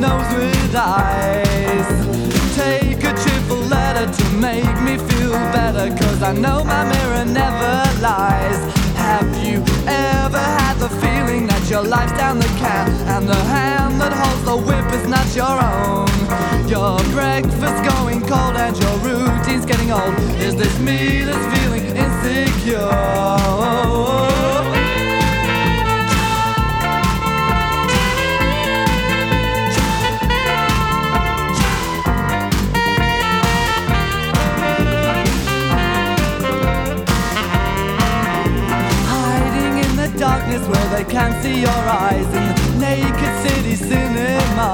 nose with eyes. Take a cheerful letter to make me feel better, 'cause I know my mirror never lies. Have you ever had the feeling that your life's down the can, and the hand that holds the whip is not your own? Your breakfast going cold and your routine's getting old. Is this me that's feeling insecure? Darkness where they can't see your eyes, in the naked city cinema.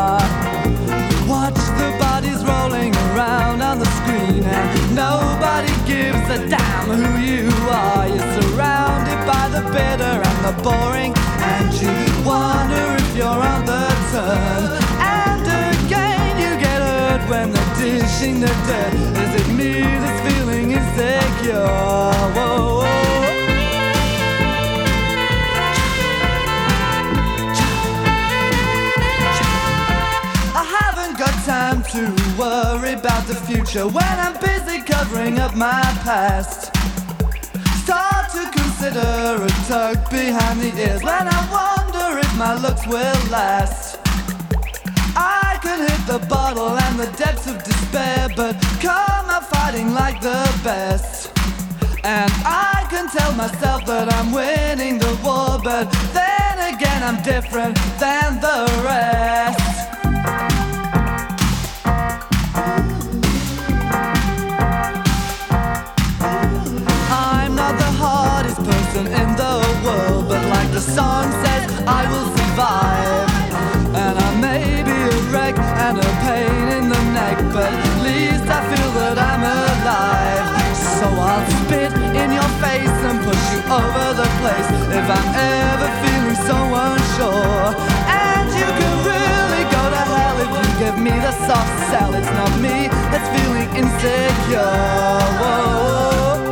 Watch the bodies rolling around on the screen, and nobody gives a damn who you are. You're surrounded by the bitter and the boring, and you wonder if you're on the turn. And again you get hurt when they're dishing the dirt. Is it me that's feeling insecure? Whoa. Time to worry about the future when I'm busy covering up my past. Start to consider a tug behind the ears when I wonder if my looks will last. I could hit the bottle and the depths of despair, but come out fighting like the best. And I can tell myself that I'm winning the war, but then again I'm different than the rest. In the world, but like the song says, I will survive. And I may be a wreck and a pain in the neck, but at least I feel that I'm alive. So I'll spit in your face and push you over the place if I'm ever feeling so unsure. And you can really go to hell if you give me the soft sell. It's not me that's feeling insecure. Whoa.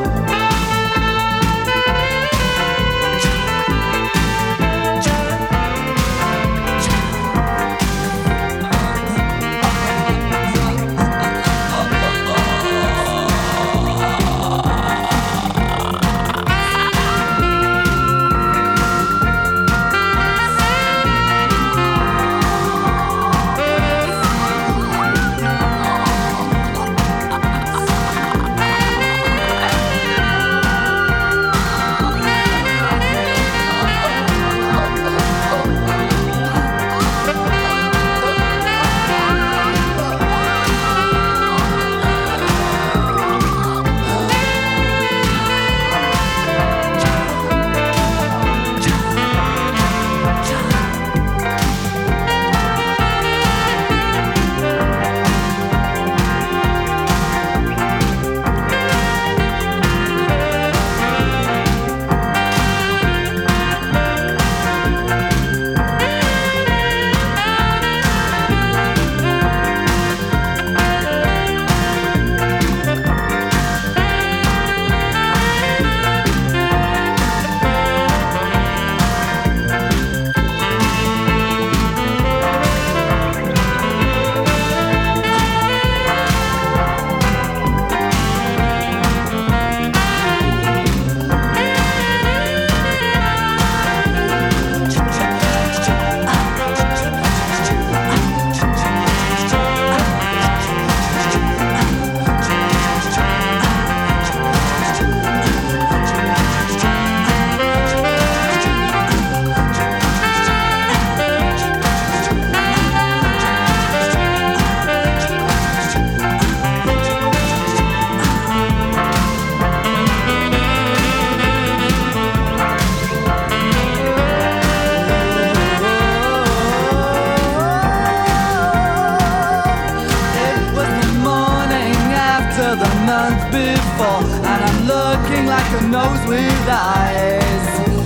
like a nose with eyes.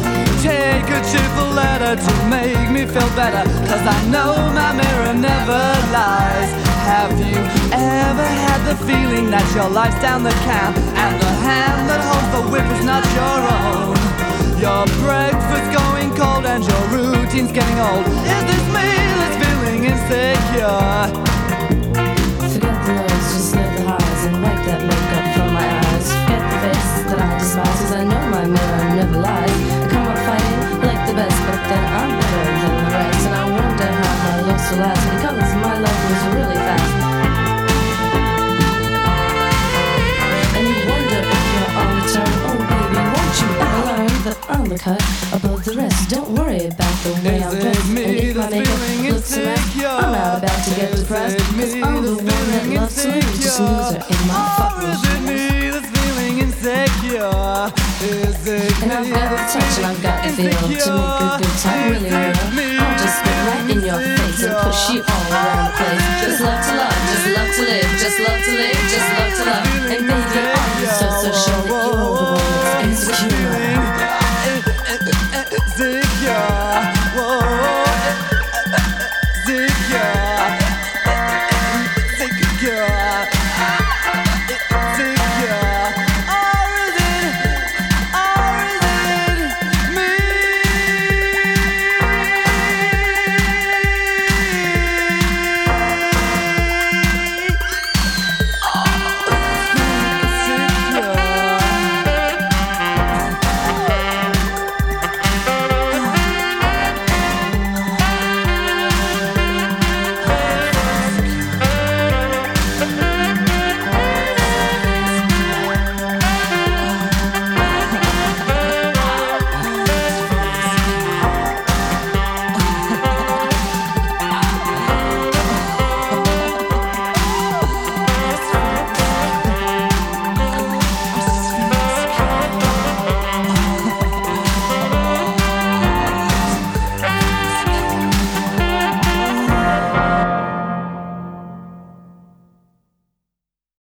Take a cheerful letter to make me feel better, 'cause I know my mirror never lies. Have you ever had the feeling that your life's down the can, and the hand that holds the whip is not your own? Your breakfast going cold and your routine's getting old. Is this me that's feeling feeling insecure. Forget the lows, just live the highs and wipe that makeup from my eyes. Forget the face that I despise, cause I know my mirror never lies. I come up fighting like the best, but then I'm better than the rest. And I wonder how my looks will last, because my love moves really fast. And you wonder if you're on the turn, oh baby, won't you ever learn that I'm the cut above the rest? Don't worry about the way I'm dressed, and if my makeup looks a mess, I'm not about to get depressed, cause I'm the one that loves to lose, just loser in my fucking Is it me that's feeling insecure? Is it and I've got the touch and I've got the feel to make a good time really real. I'll just spit right in your face and push you all around the place. Just love to love, just love to live, just love to live, just love to love.